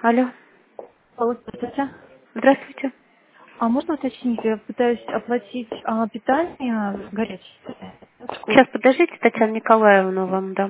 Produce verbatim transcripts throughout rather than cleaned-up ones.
Алло. Алло, здравствуйте. Здравствуйте. А можно уточнить, я пытаюсь оплатить а, питание горячее. Вкус. Сейчас подождите, Татьяна Николаевна вам дам.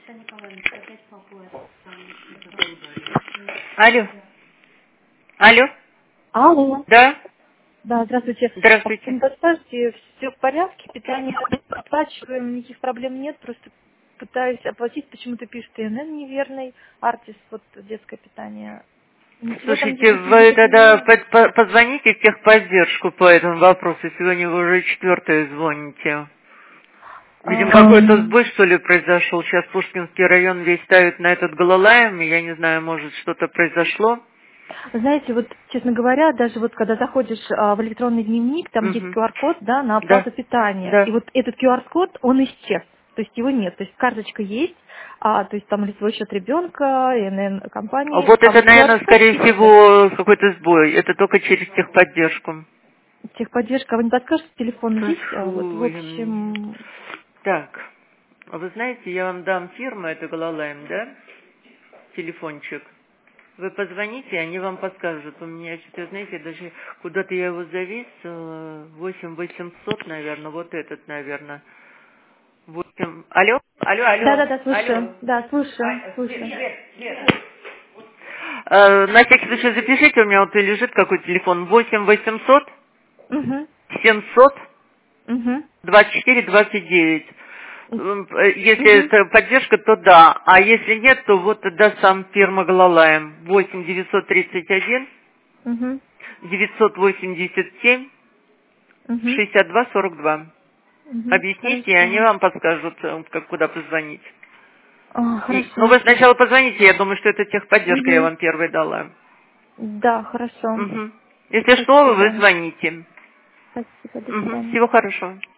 Алло. Алло. Алло. Да? Да, здравствуйте. А вы Здравствуйте. не подскажете, все в порядке, питание оплачиваем, никаких проблем нет, просто пытаюсь оплатить, почему-то пишет ИНН неверный, Артис, вот детское питание. Ничего там Слушайте, действительно вы никаких тогда изменений. под- по- позвоните в техподдержку по этому вопросу. Сегодня вы уже четвертое звоните. Видимо, какой-то А, сбой, что ли, произошел. Сейчас Пушкинский район весь ставит на этот гололаем. Я не знаю, может, что-то произошло. Знаете, вот, честно говоря, даже вот когда заходишь а, в электронный дневник, там есть Угу. Q R-код, да, на Да. оплату питания. И Да. вот этот Q R-код, он исчез. То есть его нет. То есть карточка есть, а, то есть там лицевой счет ребенка, ИНН А компании, вот а это, вот наверное, Q R-код скорее исчез. всего, какой-то сбой. Это только через техподдержку. Техподдержка, а вы не подскажете, телефон есть? А, вот, в Кайфуем. общем, Так, а вы знаете, я вам дам фирму, это Гололайм, да? Телефончик. Вы позвоните, они вам подскажут. У меня что-то, знаете, даже куда-то я его завесила. восемь восемьсот, наверное, вот этот, наверное. восемь. Алло? Алло, алло. да-да-да, слушаю. Алло. Да, слушаю, А, Свет, слушаю. Свет, Свет. Э, на всякий случай запишите, у меня вот и лежит какой телефон. восемь восемьсот Угу, семьсот угу, двадцать четыре двадцать девять. М, э, Если угу, это поддержка, то да. А если нет, то вот тогда сам фирма Гололаем. восемь девятьсот тридцать один угу, девятьсот восемьдесят семь угу, шестьдесят два сорок два. угу, Объясните, и они хорошо. вам подскажут, э, как куда позвонить. А, И, ну, хорошо. вы сначала позвоните, я думаю, что это техподдержка, я Угу. вам первой дала. Да, хорошо. Мгм. Если что, вы Спасибо. звоните. Спасибо, до Мгм. свидания. Всего хорошего.